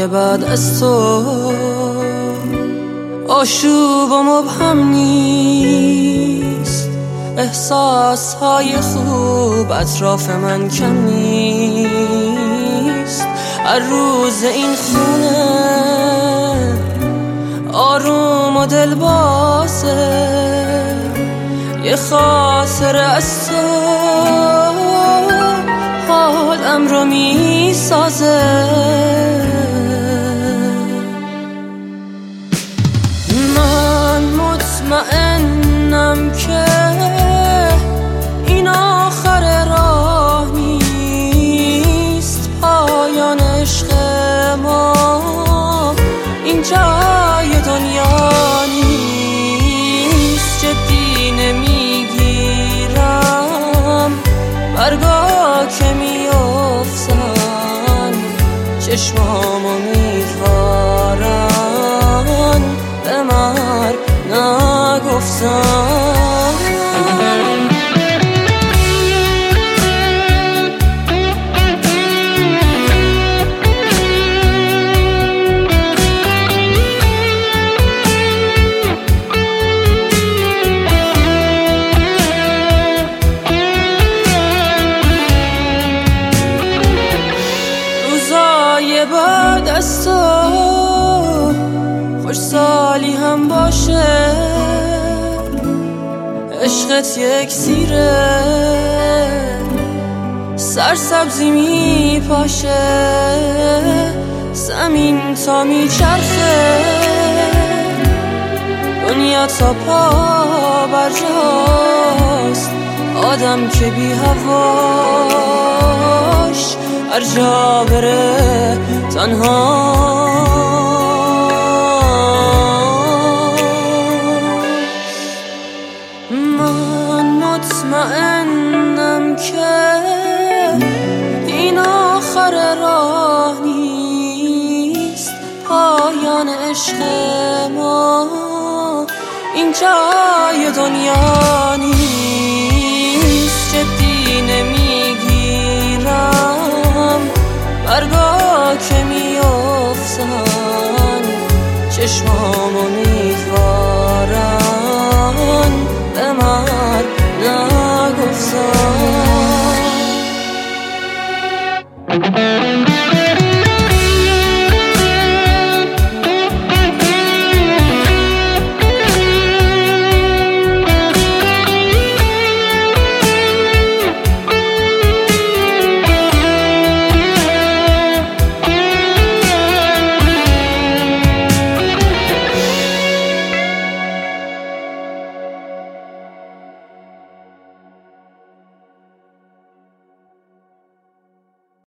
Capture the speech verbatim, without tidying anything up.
روزای بعد از تو آشوب و مبهم نیست، احساس های خوب اطراف من کم نیست. هر روز این خونه آروم و دل بازه، یه خاطره از تو حالم رو می سازه. من مطمئنم که این آخر راه نیست، پایان عشق ما این جای دنیا نیست. جدی نمیگیرم برگا که میافتن، چشمامو میخارن به من نگفتن. بعد از تو خوش سالی هم باشه، عشقت یک سیره سرسبزی می پاشه، زمین تا می چرخه دنیا تا پا برجاست، آدم که بی هواش هر جا بره تنها. من مطمئنم که این آخر راه نیست، پایان عشق ما این جای دنیا نیست. جدی نمیگیرم برگا که میافتن، چشمامو میخارن به من نگفتن.